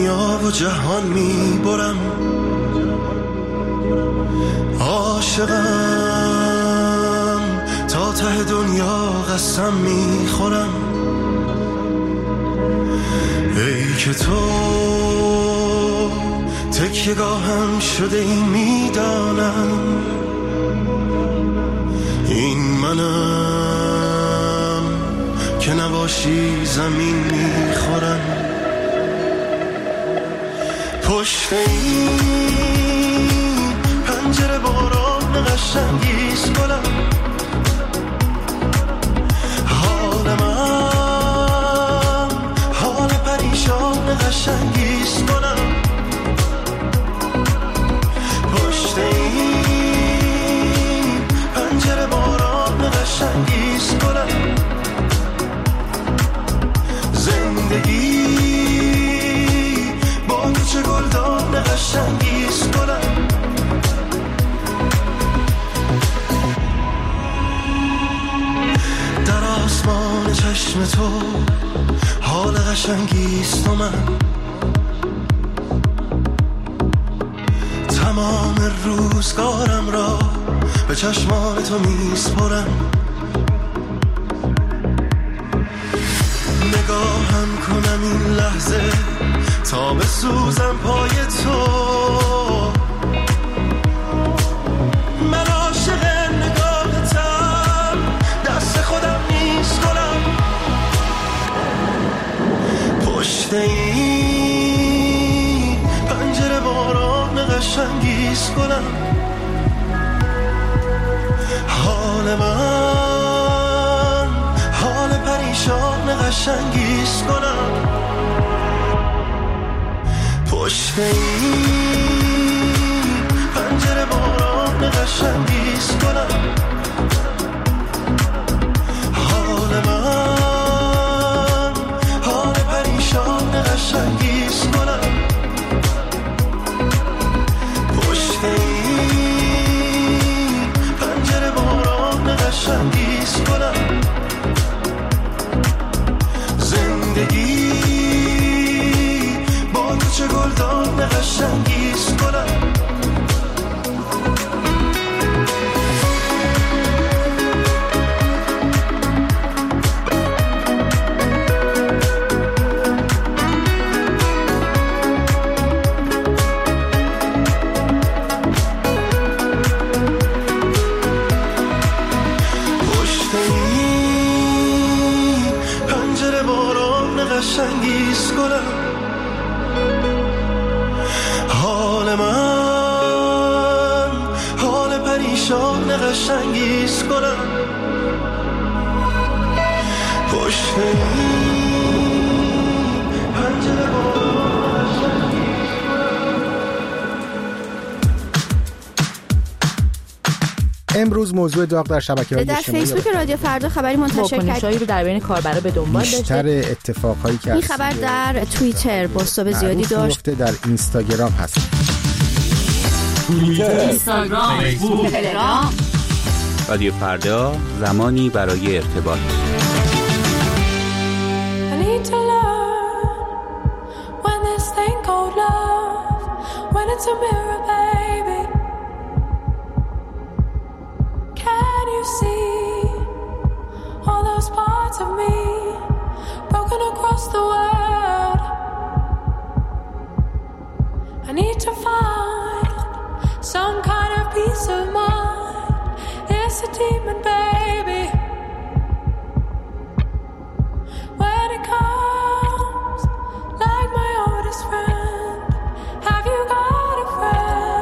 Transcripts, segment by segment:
دنیا و جهان میبرم، عاشقم تا ته دنیا قسم میخورم. ای که تو تکیه‌گاهم شده این میدانم، این منم که نباشی زمین میخورم. پشت این پنجره باران قشنگیست گلم، حال من حال پریشان قشنگیست گلم. پشت این پنجره باران قشنگیست گلم، زندگی با تو چه گلدان قشنگیست گلم. در آسمان چشم تو حال قشنگیست و من تمام روزگارم را به چشمان تو میسپرم. نگاهم کنم این لحظه تا بسوزم پای تو، من عاشق نگاهتم، دست خودم نیست گلم. پشت این پنجره باران قشنگیست گلم، حال من حال پریشان قشنگیست گلم. پشت این پنجره باران قشنگیست گلم، حال من حال پریشان قشنگیست گلم. پشت این پنجره باران قشنگیست گلم، زندگی با تو چه گلدان قشنگیست گلم. قشنگیست گلم، حال من حال پریشان قشنگیست گلم. پشت این پنجره باران قشنگیست گلم. امروز موضوع داغ در شبکه‌های اجتماعی در فیسبوک رادیو فردا خبری منتشر کرد. واکنش‌هایی رو در بین کاربرا به دنبال داشته. بیشتر اتفاقایی که این خبر در توییتر بازتاب زیادی داشت. در اینستاگرام هست. توییتر، اینستاگرام، فیسبوک، تلگرام. رادیو فردا، زمانی برای ارتباط. Of me broken across the world, I need to find some kind of peace of mind. It's a demon, baby, when it comes like my oldest friend. Have you got a friend?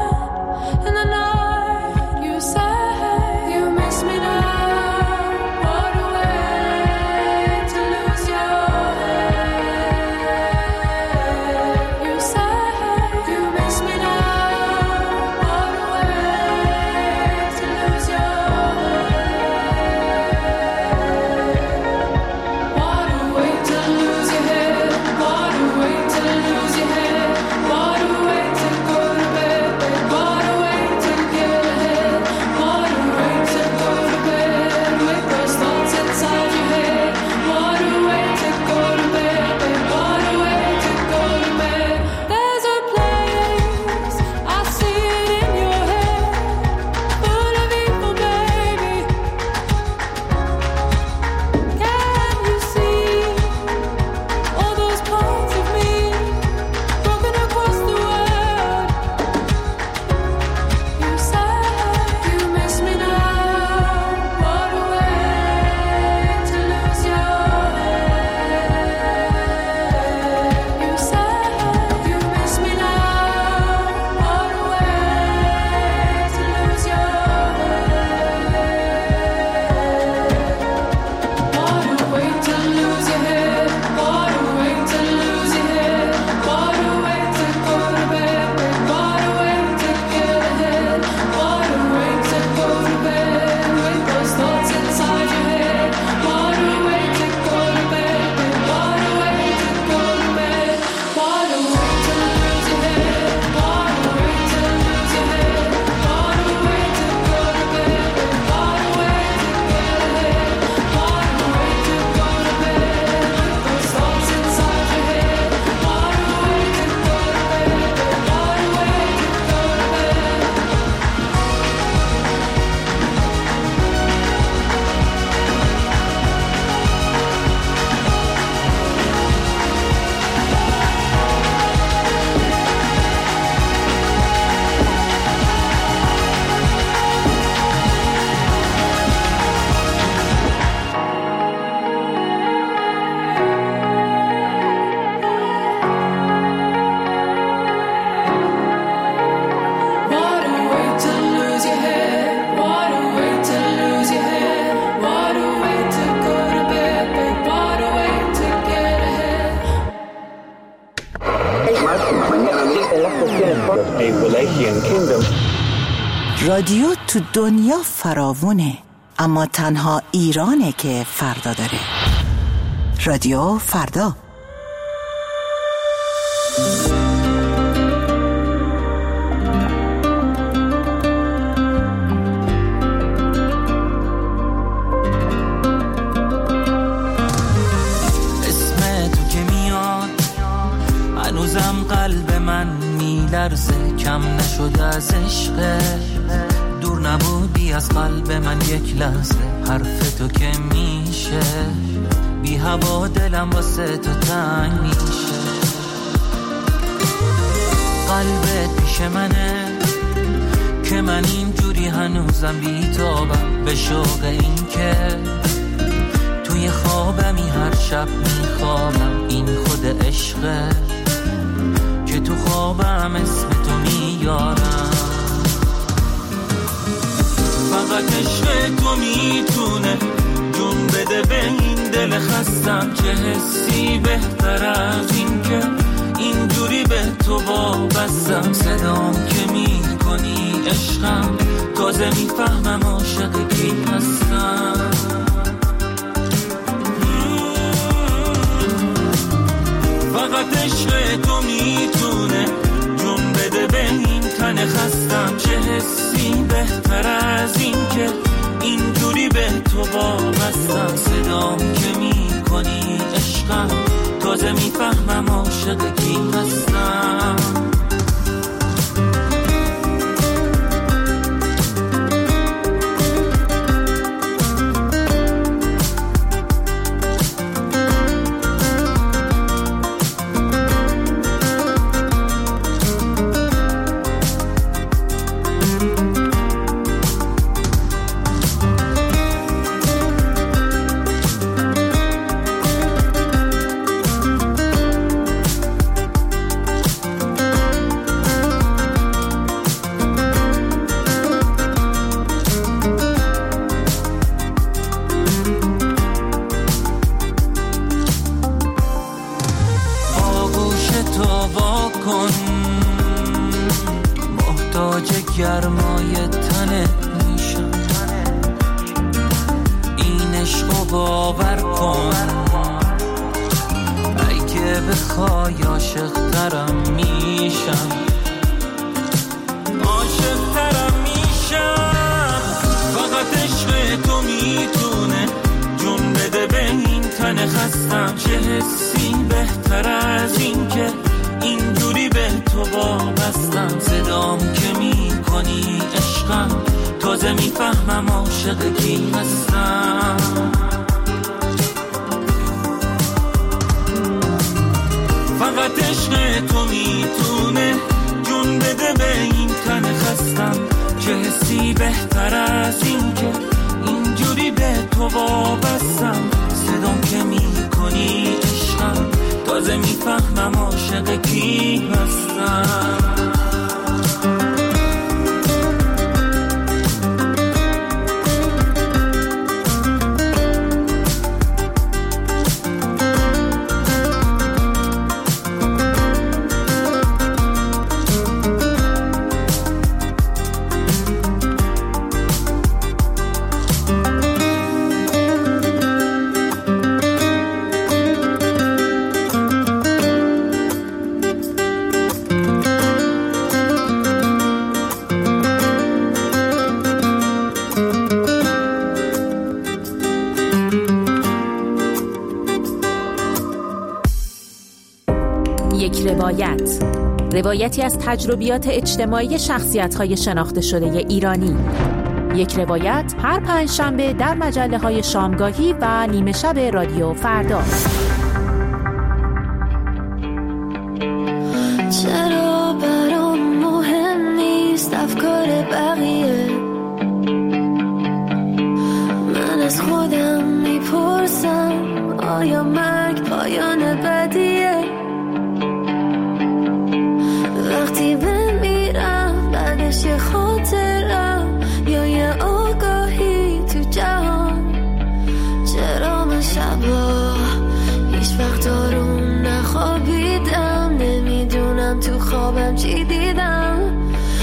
رادیو تو دنیا فراوونه، اما تنها ایرانه که فردا داره. رادیو فردا. اسم تو که میاد هنوزم قلب من میلرزه، کم نشده از عشق، دور نبودی از قلب من یک لحظه. حرف تو که میشه بی هوا دلم واسه تو تنگ میشه. قلبت پیش منه که من اینجوری هنوزم بی‌تابم، به شوق این که توی خوابمی هر شب میخوابم. این خود عشقه که تو خوابم اسم تو میارم. فقط عشق تو میتونه جون بده به این دل خستم. چه حسی بهتر از این که اینجوری به تو وابستم. صدام که میکنی عشقم، تازه میفهمم عاشق کی هستم. فقط عشق تو میتونه جون بده به این تن خستم. چه حسی بهتر از این که اینجوری به تو وابستم. صدام که میکنی عشقم، تازه میفهمم عاشق کی هستم. گرمای تنت میشم، این عشقو باور کن. اگه بخوای عاشق ترم میشم، عاشق ترم میشم. فقط عشق تو میتونه جون بده به این تن خستم. چه حسی بهتر از این که اینجوری به تو وابستم. صدام که میکنی عشقم، تازه میفهمم عاشق کی هستم. فقط عشق تو میتونه جون بده به این تن خستم. چه حسی بهتر از این که اینجوری به تو وابستم. صدام که میکنی عشقم، تازه میفهمم عاشق کی هستم. روایتی از تجربیات اجتماعی شخصیت‌های شناخته شده ایرانی. یک روایت هر پنجشنبه در مجله‌های شامگاهی و نیمه شب رادیو فردا. چرا برام مهم نیست افکار بقیه؟ من از خودم میپرسم آیا مرگ پایان بدیه؟ وقتی بمیرم بعدش یه خاطرم یا یه آگاهی تو جهان. چرا من شبا هیچ وقت آروم نخوابیدم؟ نمیدونم تو خوابم چی دیدم.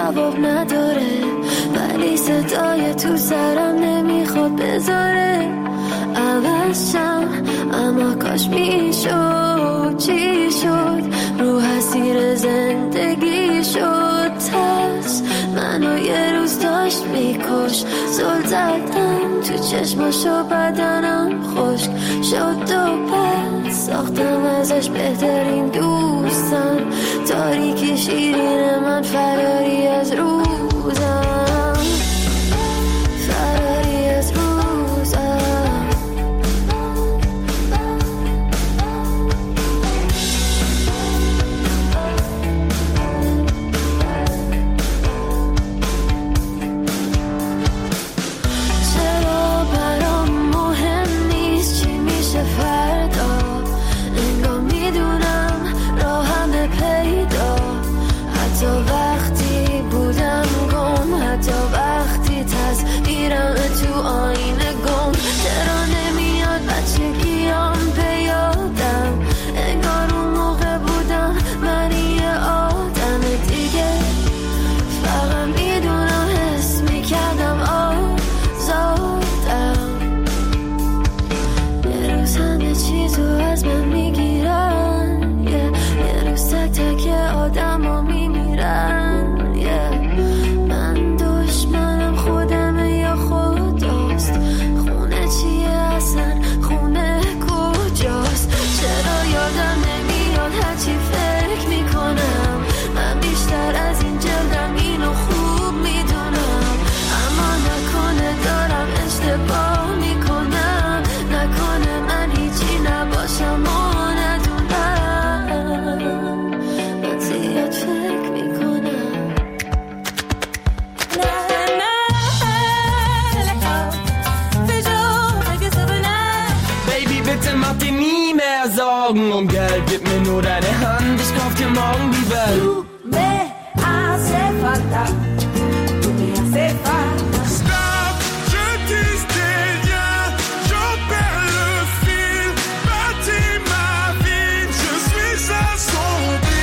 جواب نداره، ولی صدای تو سرم نمیخواد بذاره عوض شم، اما کاش میشد. چی شد؟ رو حسیر زندگی شد ترس، منو یه روز داشت میکش. زل زدم تو چشماشو، بدنم خشک شد و پس ساختم ازش بهترین دوستم. تاریکی شیرین من، فراری از روزم، فراری از روزم. Um Geld, gib mir nur deine Hand, ich kauf dir morgen die Welt. Tu me hace falta, tu me hace falta. Stop, je tisse des liens, j'en perds le fil. Bâtis ma vie, je suis assombri.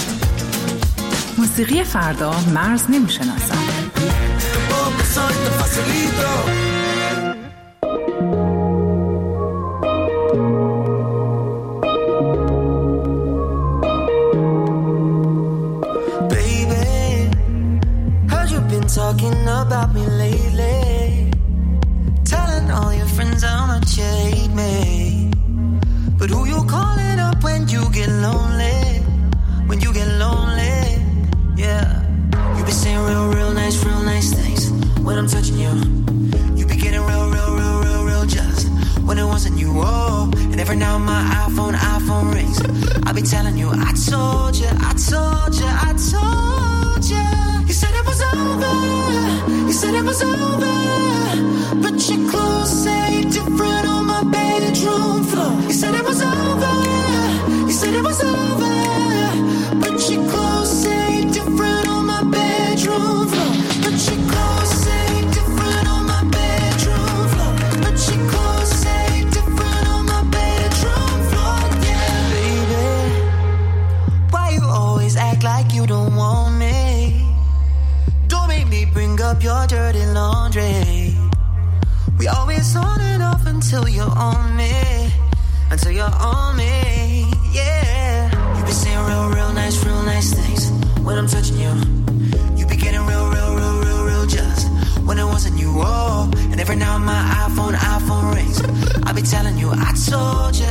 موسیقی فردا مرز نمیشناسد. Talking about me lately, telling all your friends how much you hate me. But who you calling up when you get lonely? When you get lonely, yeah. You be saying real nice things when I'm touching you. You be getting real just when it wasn't you. Oh, and every now my iPhone rings. I be telling you, I told you. You said it was over. You said it was over. But your clothes say different on my bedroom floor. You said it was over. You said it was over. But your clothes say different on my bedroom floor. But your clothes say different on my bedroom floor. But your clothes say different on my bedroom floor. Yeah, baby, why you always act like you don't want me? Bring up your dirty laundry. We always on and off until you're on me. Until you're on me, yeah. You be saying real nice things when I'm touching you. You be getting real just when it wasn't you. Oh, and every now my iPhone rings. I be telling you, I told you.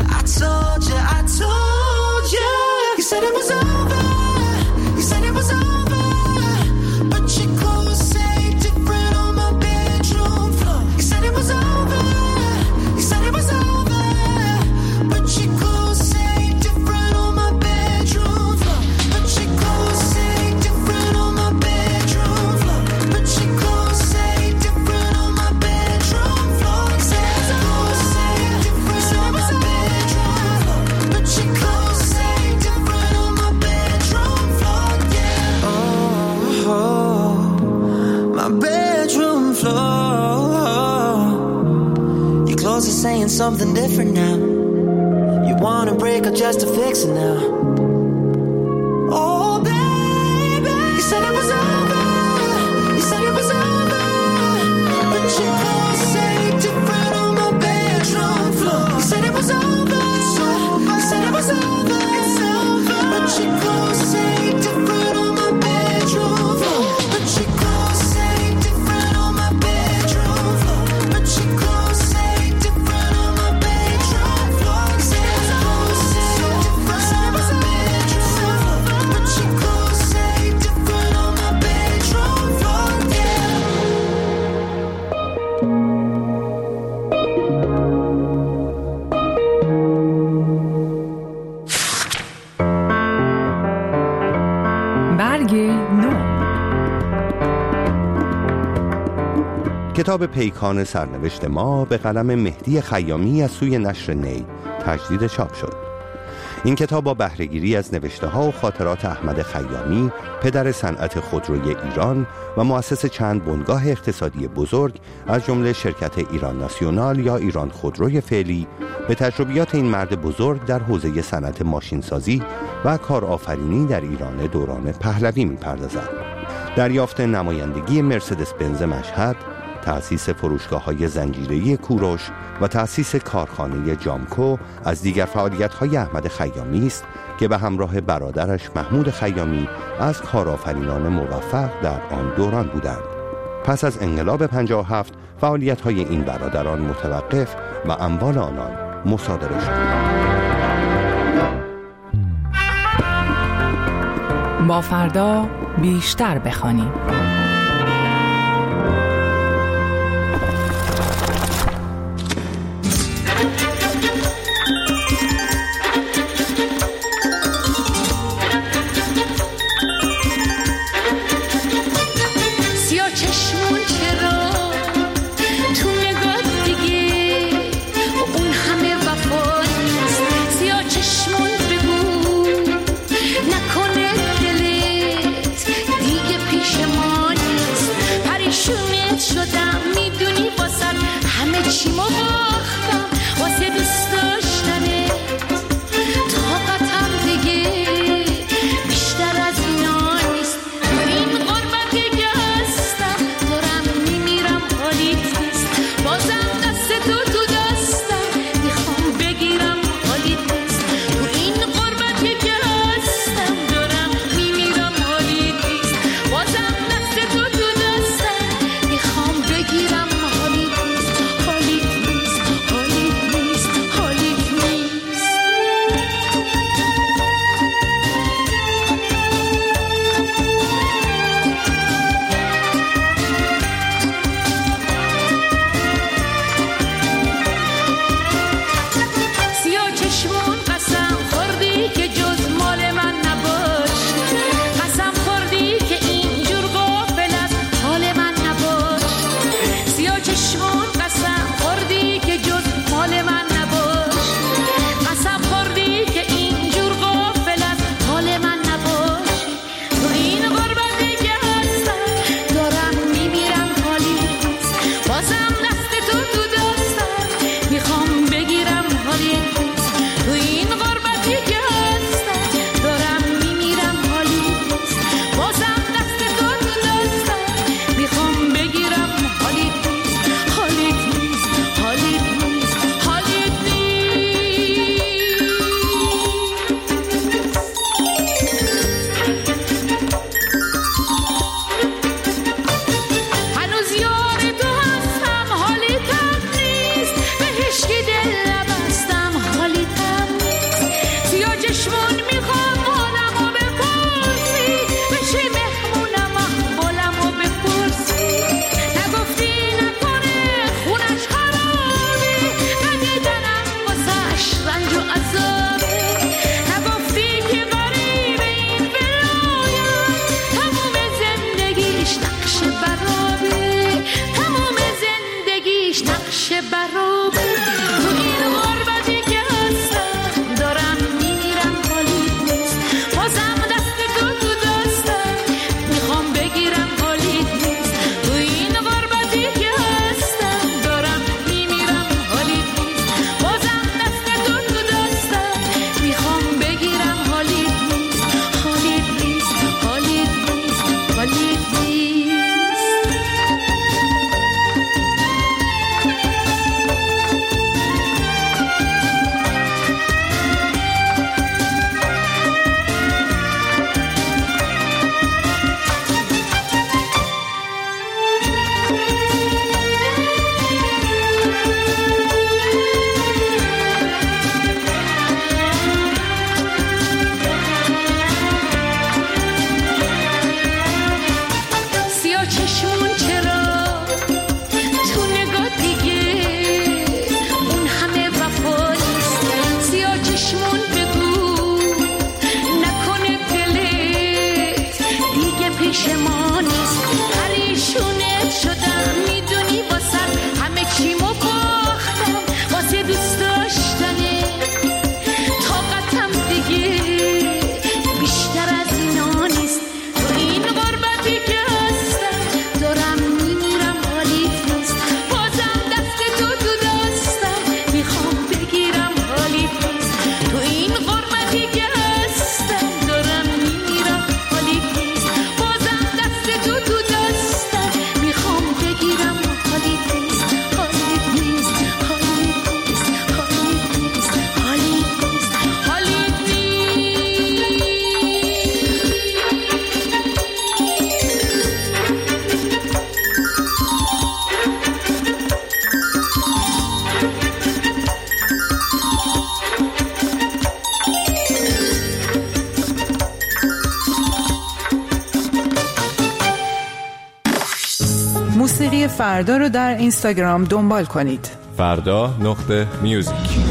You said it was over. You said it was over. But your clothes say different on my bedroom floor. You said it was over. You said it was over. But your clothes say different on my bedroom floor. But your clothes say different on my bedroom floor. But your clothes say different on my bedroom floor. Say clothes say different on my bedroom floor. But your clothes say different on my bedroom floor. Yeah. Oh. My bedroom floor. Your clothes are saying something different now. You wanna break up just to fix it now. Oh baby, you said it was over. برگ نو. کتاب پیکان سرنوشت ما به قلم مهدی خیامی از سوی نشر نی تجدید چاپ شد. این کتاب با بهره‌گیری از نوشته‌ها و خاطرات احمد خیامی، پدر صنعت خودروی ایران و مؤسس چند بنگاه اقتصادی بزرگ از جمله شرکت ایران ناسیونال یا ایران خودروی فعلی، به تجربیات این مرد بزرگ در حوزه صنعت ماشینسازی و کارآفرینی در ایران دوران پهلوی می‌پردازد. دریافت نمایندگی مرسدس بنز مشهد، تأسیس فروشگاه‌های زنجیره‌ای کوروش و تأسیس کارخانه جامکو از دیگر فعالیت‌های احمد خیامی است که به همراه برادرش محمود خیامی از کارآفرینان موفق در آن دوران بودند. پس از انقلاب 57 فعالیت‌های این برادران متوقف و اموال آنان مصادره شد. با فردا بیشتر بخوانیم. نکنه دلت دیگه پیش ما موسیقی فردا رو در اینستاگرام دنبال کنید. فردا.music.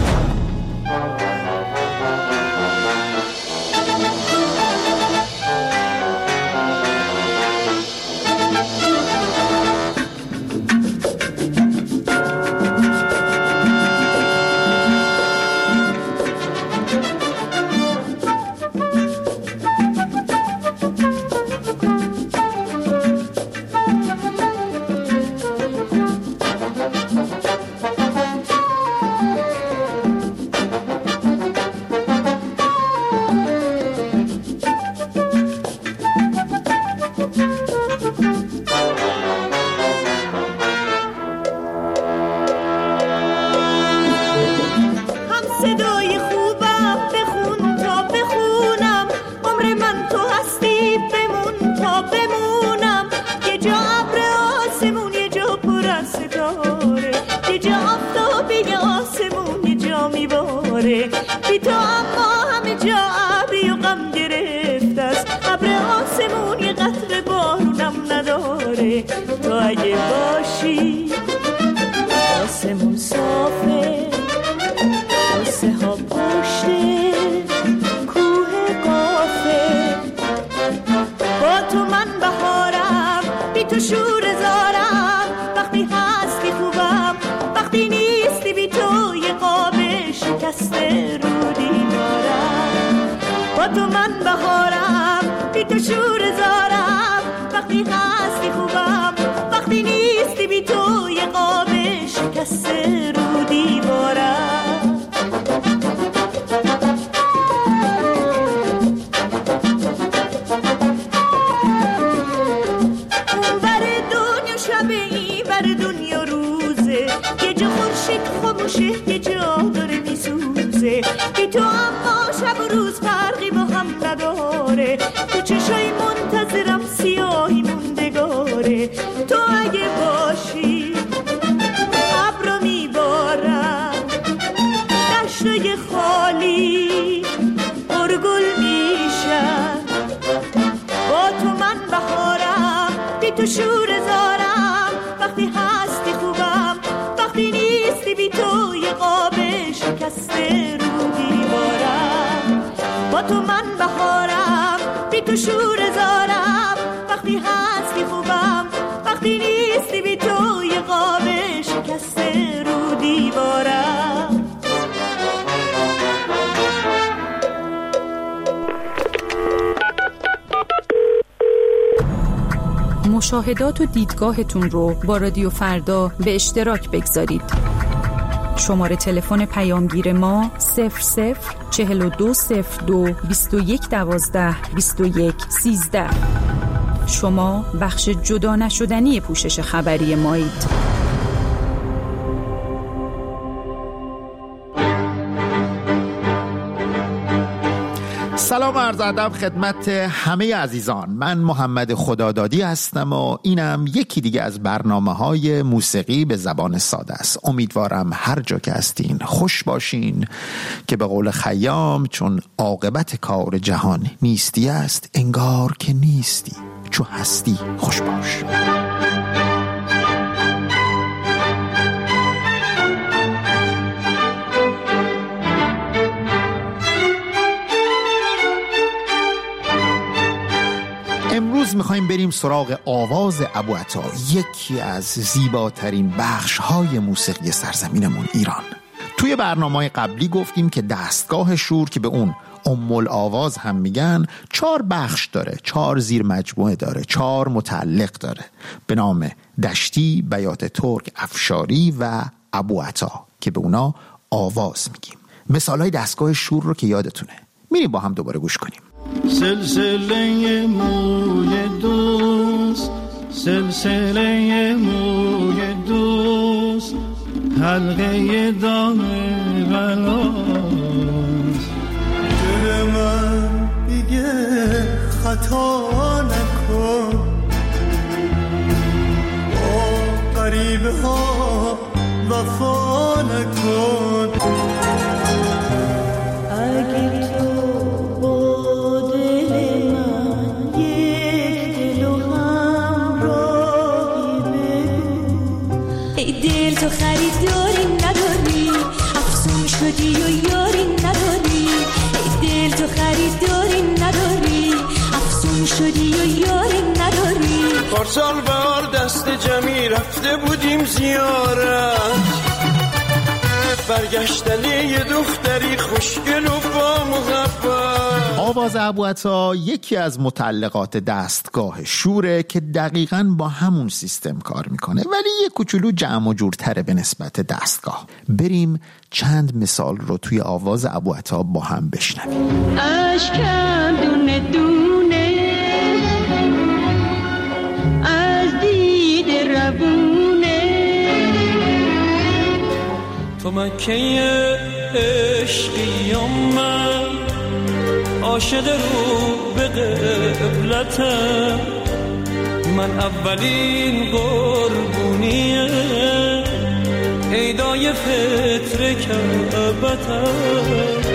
مشاهدات و دیدگاهتون رو با رادیو فردا به اشتراک بگذارید. شماره تلفن پیامگیر ما 00420221122113. شما بخش جدا نشدنی پوشش خبری مایید. سلام عرض ادب خدمت همه عزیزان. من محمد خدادادی هستم و اینم یکی دیگه از برنامه‌های موسیقی به زبان ساده است. امیدوارم هر جا که هستین خوش باشین که به قول خیام چون عاقبت کار جهان نیستی است انگار که نیستی، چون هستی خوش باش. امروز میخوایم بریم سراغ آواز ابوعطا، یکی از زیباترین بخش‌های موسیقی سرزمینمون ایران. توی برنامه‌های قبلی گفتیم که دستگاه شور که به اون ام الاواز هم میگن 4 بخش داره، 4 زیر مجموعه داره، 4 متعلق داره به نام دشتی، بیات ترک، افشاری و ابوعطا که به اونا آواز میگیم. مثالای دستگاه شور رو که یادتونه، میریم با هم دوباره گوش کنیم. سلسله موی دوست، سلسله موی دوست، حلقه دام بلاست. دل من دیگه خطا نکن، با غریبه ها وفا نکن. اگه تو ای دل تو خریداری نداری، افسون شدی و یاری نداری. ای دل تو خریداری نداری، افسون شدی و یاری نداری. پارسال بار دست جمعی رفته بودیم زیارت، برگشتنی یه دختری خوشگل و با محبت. آواز ابوعطا یکی از متعلقات دستگاه شوره که دقیقاً با همون سیستم کار میکنه، ولی یه کوچولو جمع و جورتره به نسبت دستگاه. بریم چند مثال رو توی آواز ابوعطا با هم بشنویم. اشکم دونه دونه از دید روونه، تو مکه عشقی و من عاشق رو به قبلتم، من اولین قربونیه عیدای فطر کعبتم.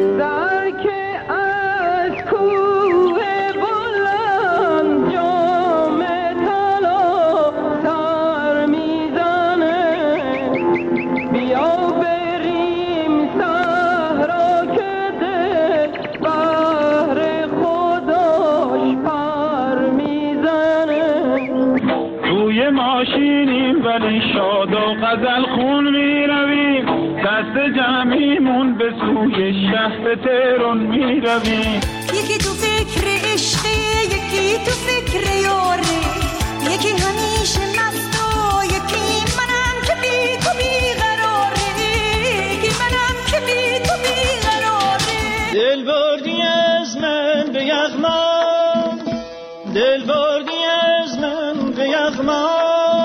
ماشینیم ولی شاد و غزل خون می رویم، دست جمعیمون به سوی شهر تهران می رویم. یکی تو فکر عشقی، یکی تو فکر یاره، یکی همیشه مست و یکی منم که بی تو بیقراره، یکی منم که بی تو بیقراره. دل بردی از من به یغما، دل بردی از من به یغما،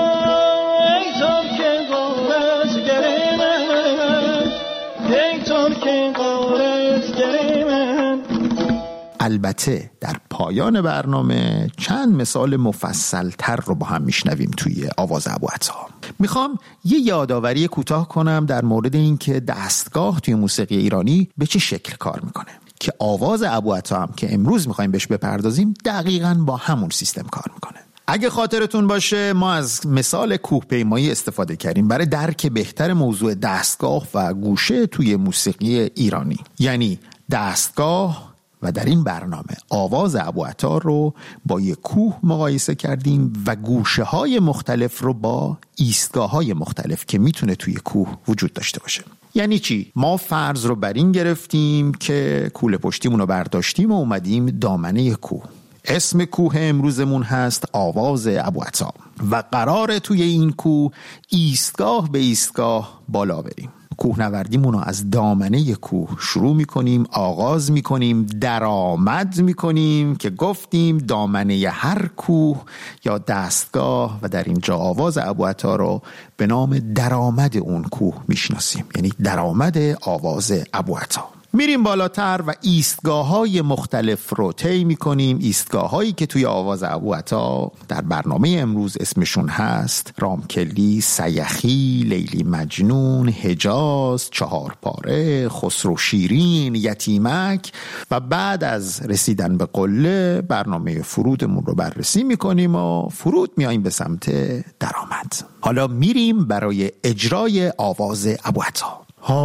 البته در پایان برنامه چند مثال مفصل تر رو با هم میشنویم توی آواز ابوعطا. میخوام یه یادآوری کوتاه کنم در مورد این که دستگاه توی موسیقی ایرانی به چه شکل کار میکنه، که آواز ابوعطا هم که امروز میخوایم بهش بپردازیم دقیقاً با همون سیستم کار میکنه. اگه خاطرتون باشه ما از مثال کوهپیمایی استفاده کردیم برای درک بهتر موضوع دستگاه و گوشه توی موسیقی ایرانی. یعنی دستگاه و در این برنامه آواز ابوعطا رو با یک کوه مقایسه کردیم و گوشه های مختلف رو با ایستگاه های مختلف که میتونه توی کوه وجود داشته باشه. یعنی چی؟ ما فرض رو بر این گرفتیم که کوله پشتیمون رو برداشتیم و اومدیم دامنه کوه. اسم کوه امروزمون هست آواز ابوعطا و قراره توی این کوه ایستگاه به ایستگاه بالا بریم. کوهنوردیمون رو از دامنه کوه شروع میکنیم، آغاز میکنیم، درآمد میکنیم که گفتیم دامنه هر کوه یا دستگاه و در اینجا آواز ابوعطا رو به نام درآمد اون کوه میشناسیم، یعنی درآمد آواز ابوعطا. میریم بالاتر و ایستگاه‌های مختلف رو طی می‌کنیم، ایستگاه‌هایی که توی آواز ابوعطا در برنامه امروز اسمشون هست رامکلی، سیخی، لیلی مجنون، حجاز، چهارپاره، خسرو شیرین، یتیمک. و بعد از رسیدن به قله برنامه فرودمون رو بررسی می‌کنیم و فرود میاییم به سمت درآمد. حالا میریم برای اجرای آواز ابوعطا.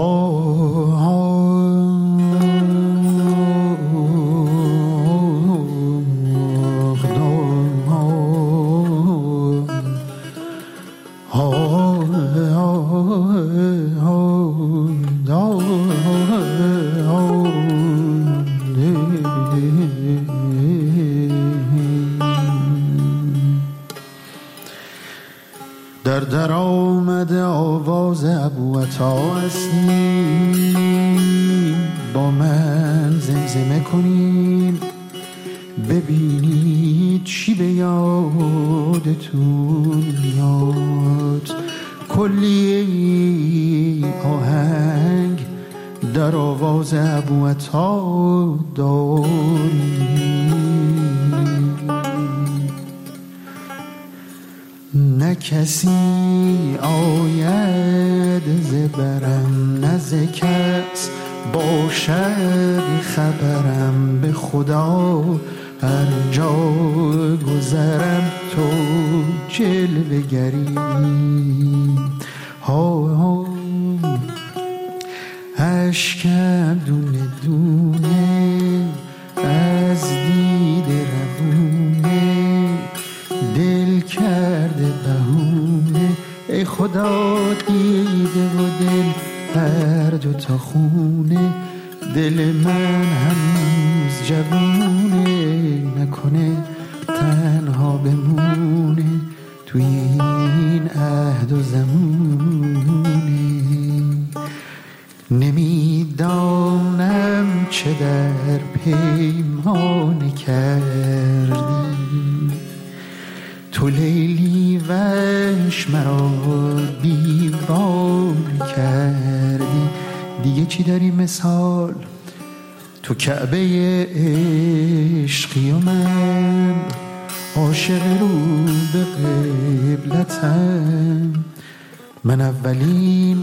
در درآمد آواز ابوعطا هستیم، با من زمزمه کنین ببینید چی به یادتون میاد. کلی آهنگ در آواز ابوعطا داریم، نه کسی آید زبرم، نه ز کس باشد خبرم، به خدا هر جا گذرم تو جلوه گری. خدا دیده و دل هر دو تا خونه، دل من هنوز جوونه، نکنه تنها بمونه توی این عهد و زمونه. نمیدانم چه در پیمان کردی تو لیلی وش مرا دیوانه کردی. دیگه چی داری مثال تو کعبه عشقی و من عاشق رو به قبلتم، من اولین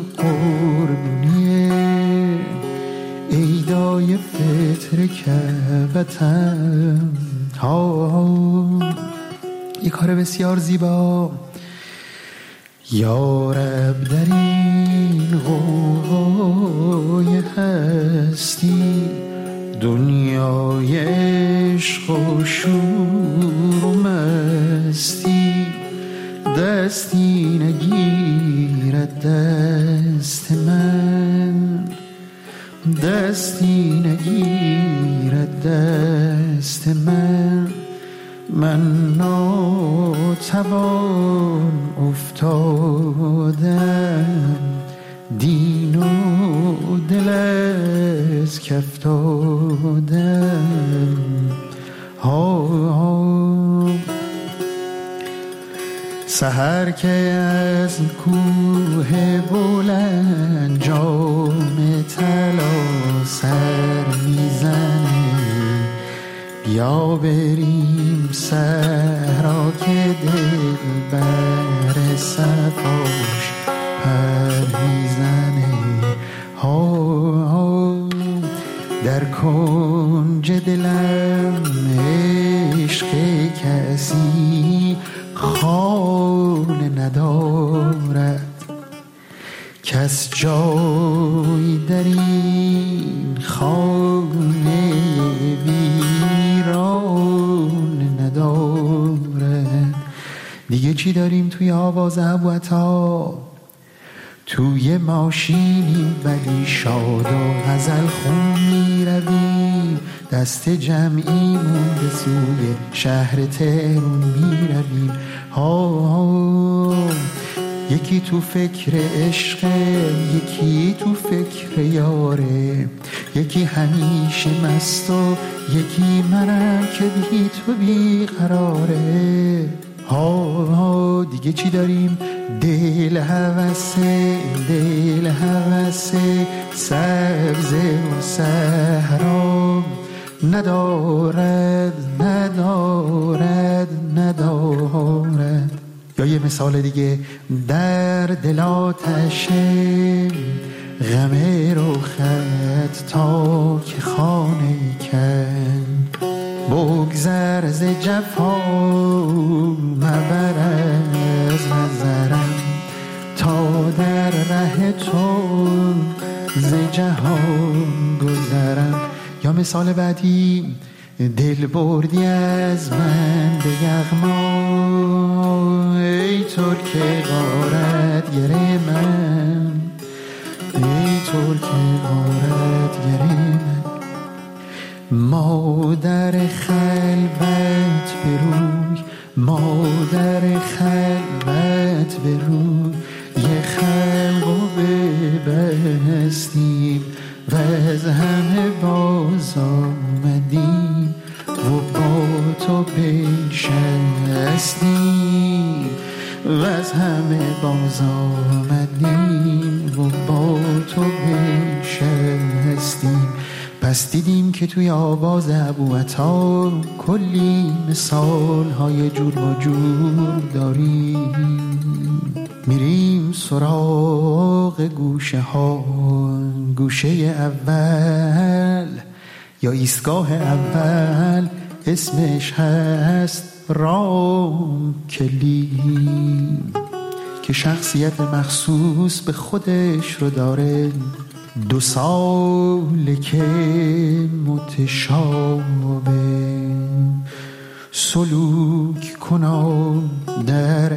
قربونی ایدای فطر کعبتم. یک کار بسیار زیبا یا رب در این غوغای هستی، دنیای عشق و شور و مستی، دستی نگیرد دست من، دستی نگیرد دست من. من ناتوان افتادم، دین و دل از کف دادم. سحر که از کوه بلند جام طلا سر میزنه، بیا بریم صحرا که دل بر صفاش پر میزنه. در کنج دلم عشق کسی خانه ندارد، کس جای در این خانه ویران ندارد. دیگه چی داریم توی آواز ابوعطا؟ توی ماشینی ولی شاد و غزل خون می رویم، دست جمعیمون به سوی شهر تهرون می رویم. یکی تو فکر عشق، یکی تو فکر یاره، یکی همیشه مست و یکی منم که بی تو بی قراره. دیگه چی داریم؟ دل هوسه، دل هوسه، سبزه و صحرا ندارد، ندارد، ندارد. یا یه مثال دیگه، در دل آتشه غم رخت تا که خانه کن، بگذر ز جفا مبر از نظرم، تا در ره تو ز جهان گذرم. یا مثال بعدی، دل بردی از من به یغما، ای ترک غارت گره من، ای ترک غارت گره من. مادر خلوت بروی، مادر خلوت بروی، یه خلقو ببستیم و از همه باز آمدیم و با تو بنشستیم، و از همه باز آمدیم و با تو بنشستیم. پس دیدیم که توی آواز ابوعطا کلی مثال های جور و جور داریم. میریم سراغ گوشه ها، گوشه اول یا ایستگاه اول اسمش هست رام کلی، که شخصیت مخصوص به خودش رو داره. 2 سال که متشابه، سلوک کنم در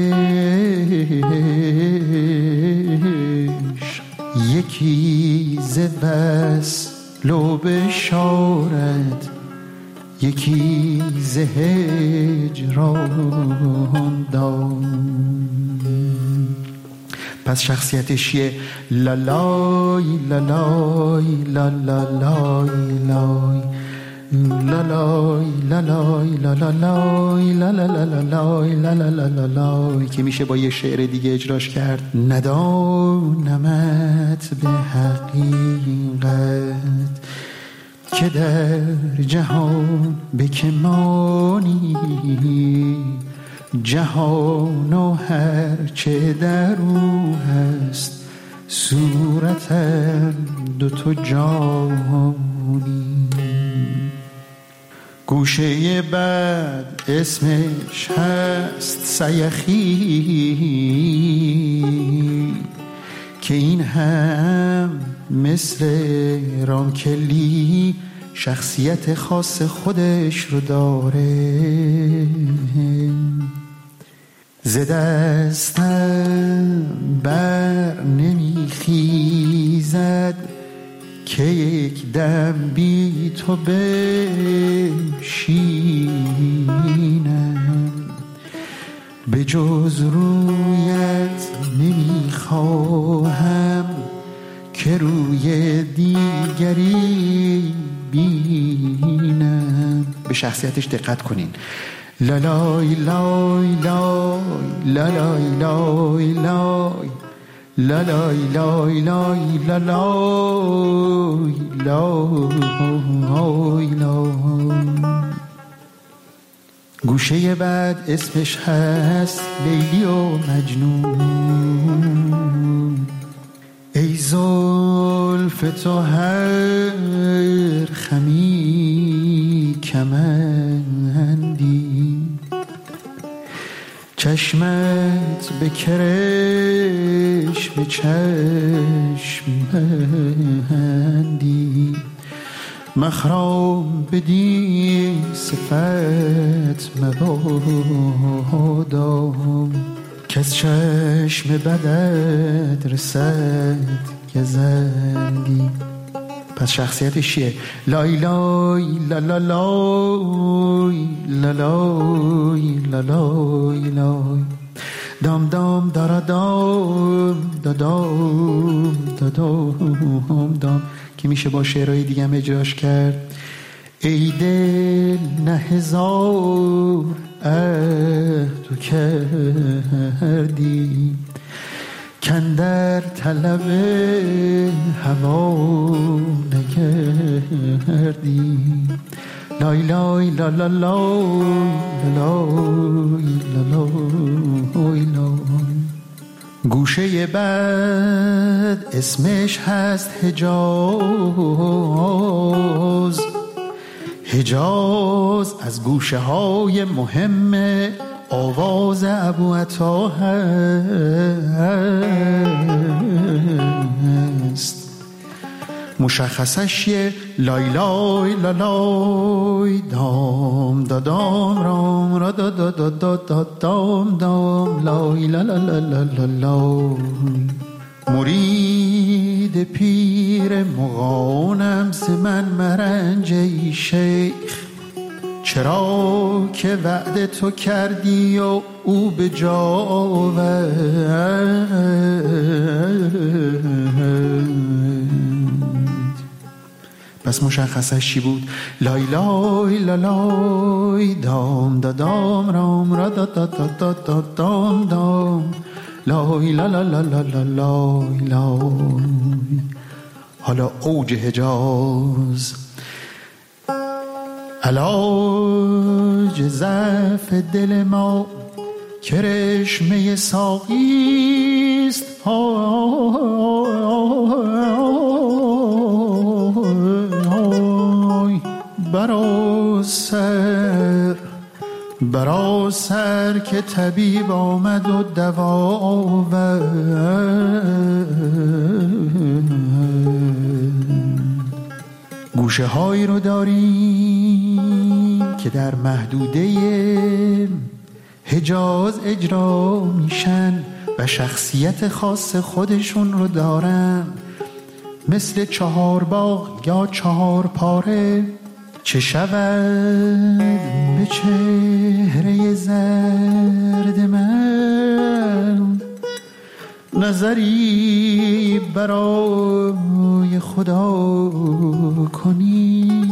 عشق، یکی ز وصل و بشارت، یکی ز هجران دام. پس شخصیتش یه لالای لالای لالای لالای لالای لالای لالای لالای لالای که میشه با یه شعر دیگه اجراش کرد. ندانمت به حقیقت که در جهان به کمانی، جهان و هر چه در او هست صورتم دوتا جهانی. گوشه بعد اسمش هست سیخی که این هم مثل رانکلی شخصیت خاص خودش رو داره. ز دستم بر نمیخیزد که یک دم بی تو بشینم، به جز رویت نمیخواهم که روی دیگری بینم. به شخصیتش دقت کنین. لالای لای لای لالای لای لای لالای لای لای لالای لای لای. گوشه بعد اسمش هست لیلی و مجنون. ای زلف تو هر خمی کمندی، چشمت به کرش به چشم بندی، مخرام بدی صفت مبادام که از چشم بدت رسد گزندی. پس شخصیتش چیه؟ لای لای لالای لالای لالای لای دام دام دارا دام دادام دادام دام که میشه با شعرهای دیگه هم اجراش کرد. ای دل نه هزار تو کردی کندر طلب هوا نکردی. لای لای لا لا لای لای لای لای. گوشه بعد اسمش هست حجاز. حجاز از گوشه های مهم آواز ابوعطا هست. مشخصش یه لای لای لالای دام دادام رام را دام دام لای لالای. مرید پیر مغانم ز من مرنجی شیخ، چرا که وعده تو کردی و او به جا آورد. پس مشخصش چی بود؟ لای لای لالای دام دادام رام را دام دام لای لالای لای. حالا اوج حجاز. علاج ضعف دل ما کرشمه ساقیست، برا سر که طبیب آمد و دوا آورد. گوشه هایی رو داریم که در محدوده حجاز اجرا میشن و شخصیت خاص خودشون رو دارن، مثل 4 باغ یا 4 پاره. چه شود به چهره زرد من، نظری برای خدا کنی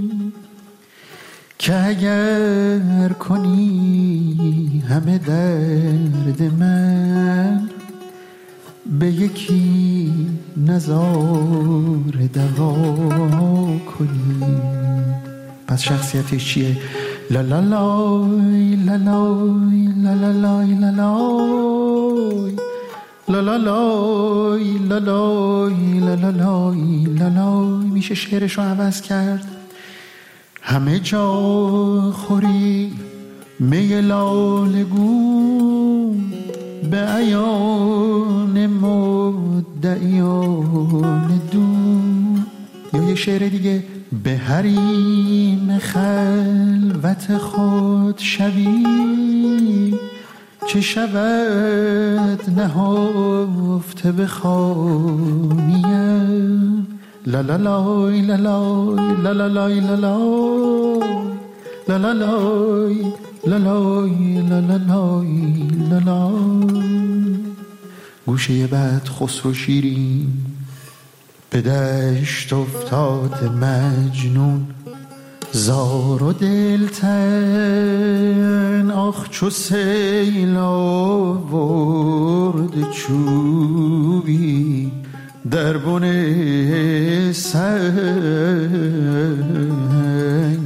که اگر کنی همه درد من به یکی نظار دوا کنی. پس شخصیتش چیه؟ لا لا لای لا لای لا لا لای لا لای لا لا لای لا لای لا لا لای لا لای. میشه شعرش رو عوض کرد. همه جا خوری می لالگون، به عیان مدعیان دون. یا یه شعر دیگه، به حریم خلوت خود شبی، چه شود نهفته بخوانیم. لا لا لای لا لای لا لا لای لا لای لا لا لای لا لای لا لا لای لا لای. گوشه بعد خسرو شیرین به دشت افتاد مجنون، زار و دلتن آخ چو سیل آورد چوبی در بن سنگ.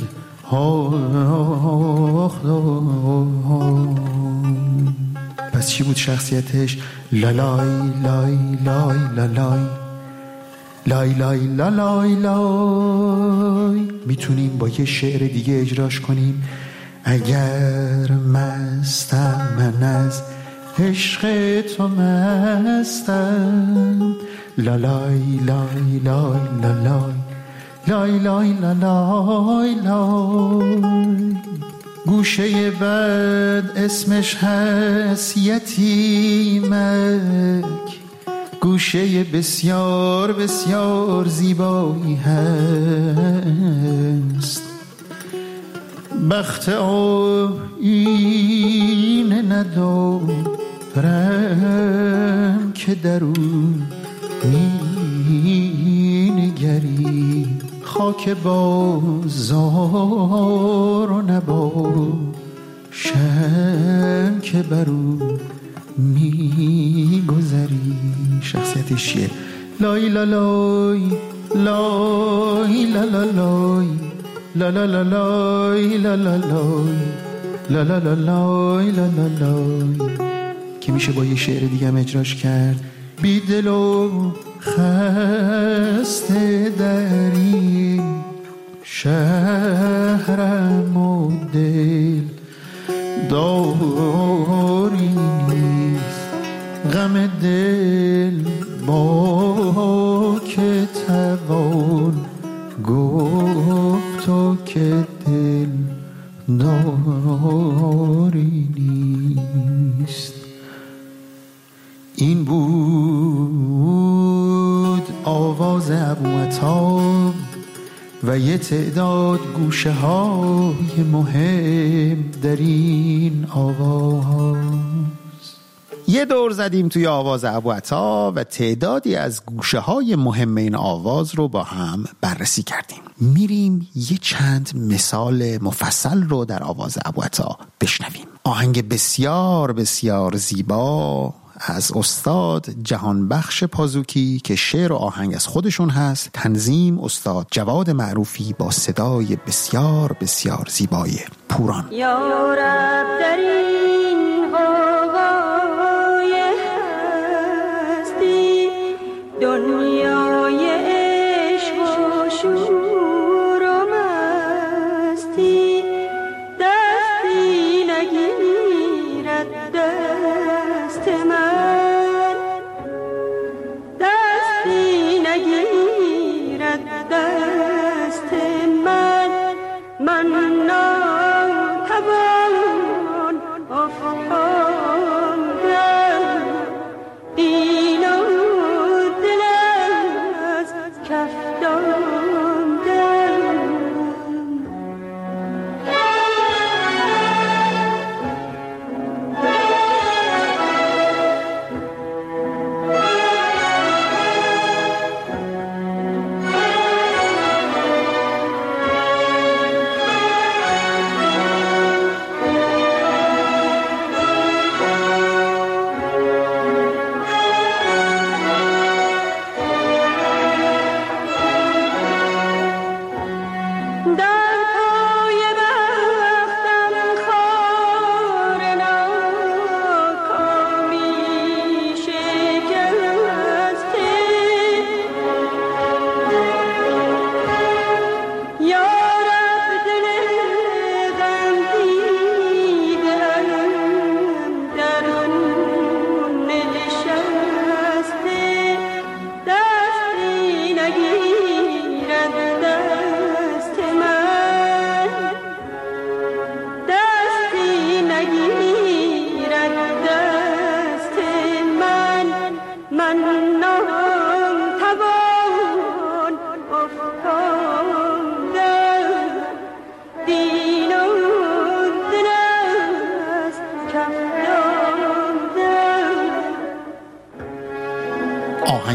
پس چی بود شخصیتش؟ لالای لای لای لالای لای لای لالای لای. میتونیم با یه شعر دیگه اجراش کنیم. اگر مستم من از عشق تو مستم، لالای لای لای لالای لای لای لالای لای. گوشه بعد اسمش هست یتیمک، گوشه بسیار بسیار زیبایی هست. بخت آینه ندارم که درون می نگری، خاک بازار و نباشم که برو می گذری. شخصیتش چیه؟ لای لالای لای لالای لا لا لا لای لا لا لای لا لا لا لای لا لا لای. که میشه با یه شعر دیگه هم اجراش کرد. بی دل و خسته در این شهرم و دل داری نیست، غم دل با که توان گفت تو که دل داری نیست. این بود آواز ابوعطا و یه تعداد گوشه های مهم در این آواز. یه دور زدیم توی آواز ابوعطا و تعدادی از گوشه های مهم این آواز رو با هم بررسی کردیم. میریم یه چند مثال مفصل رو در آواز ابوعطا بشنویم. آهنگ بسیار بسیار زیبا از استاد جهانبخش پازوکی که شعر و آهنگ از خودشون هست، تنظیم استاد جواد معروفی با صدای بسیار بسیار زیبای پوران. یا رب در این غوغای هستی، دنیای عشق و شور و مستی، دستی نگیرد دست من، دستی نگیرد دست من، من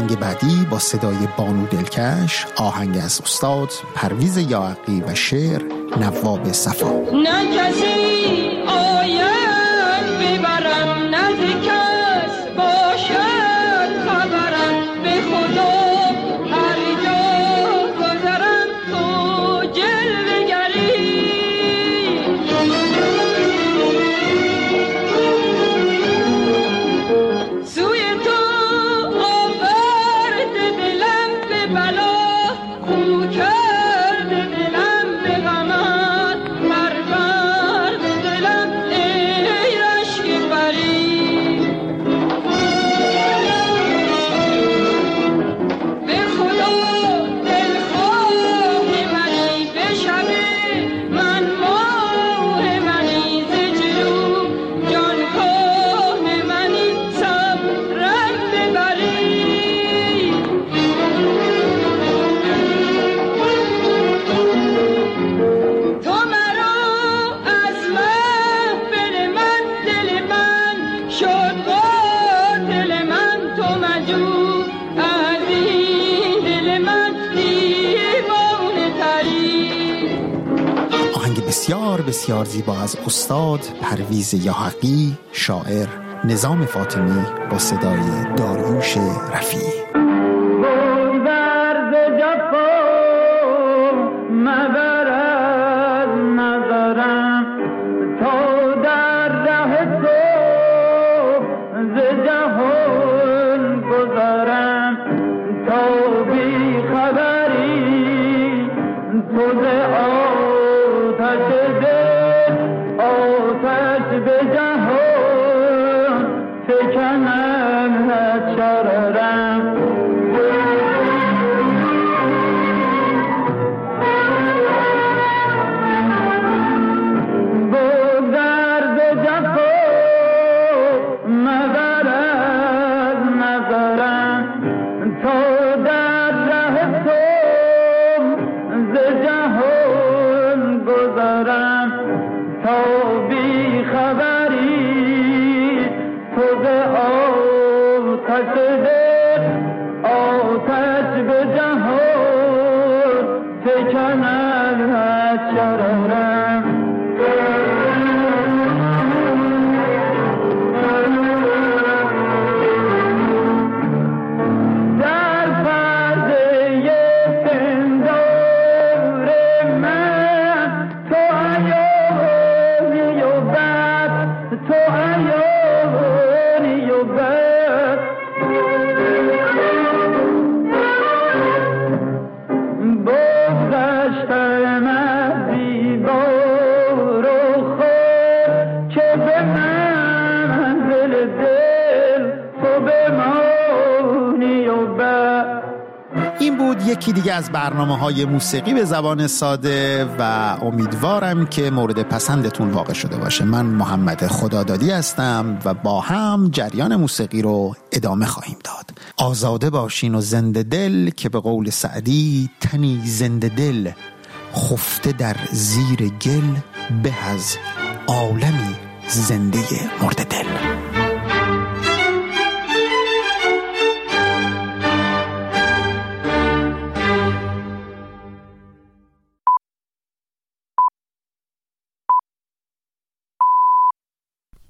آهنگ بعدی با صدای بانو دلکش، آهنگ از استاد پرویز یاحقی و شعر نواب صفا. نه کسی آید ببرم، نه کس باشد خبرم، به خدا هر جا گذرم تو جلوه گری. سوی تو آورد دلم به بلا، خو کرد دلم به غمت، پرورد دلم ای رشک بری. به خدا دلخواه منی، به شب من ماه منی، ز جلو جانکاه منی، صبرم ببری. تو مرا از محفل من، دل من شد قاتل من، تو مجو از این دل من دیوانه تری. آهنگ بسیار بسیار زیبا از استاد پرویز یاحقی، شاعر نظام فاطمی با صدای داریوش رفیعی. بگذر ز جفا مبر از نظرم، تا در ره تو ز جهان گذرم. تا بی خبری تو ز آتش دل، آتش به جهان فکنم چرارم. بگذر ز جفا مبر از نظرم، تا در ره تو ز جهان گذرم. تا بی خبری تو ز آتش دل، آتش به جهان فکنم چرارم. در پرده پندار من تو عیانی و بد، تو عیانی و بد. بگذشتم از دیوار و خود، که به منزل دل تو بمانی و بد. این بود یکی دیگه از برنامه‌های موسیقی به زبان ساده و امیدوارم که مورد پسندتون واقع شده باشه. من محمد خدادادی هستم و با هم جریان موسیقی رو ادامه خواهیم داد. آزاده باشین و زنده دل، که به قول سعدی تنی زنده دل، خفته در زیر گل، به از عالمی زنده مرده دل.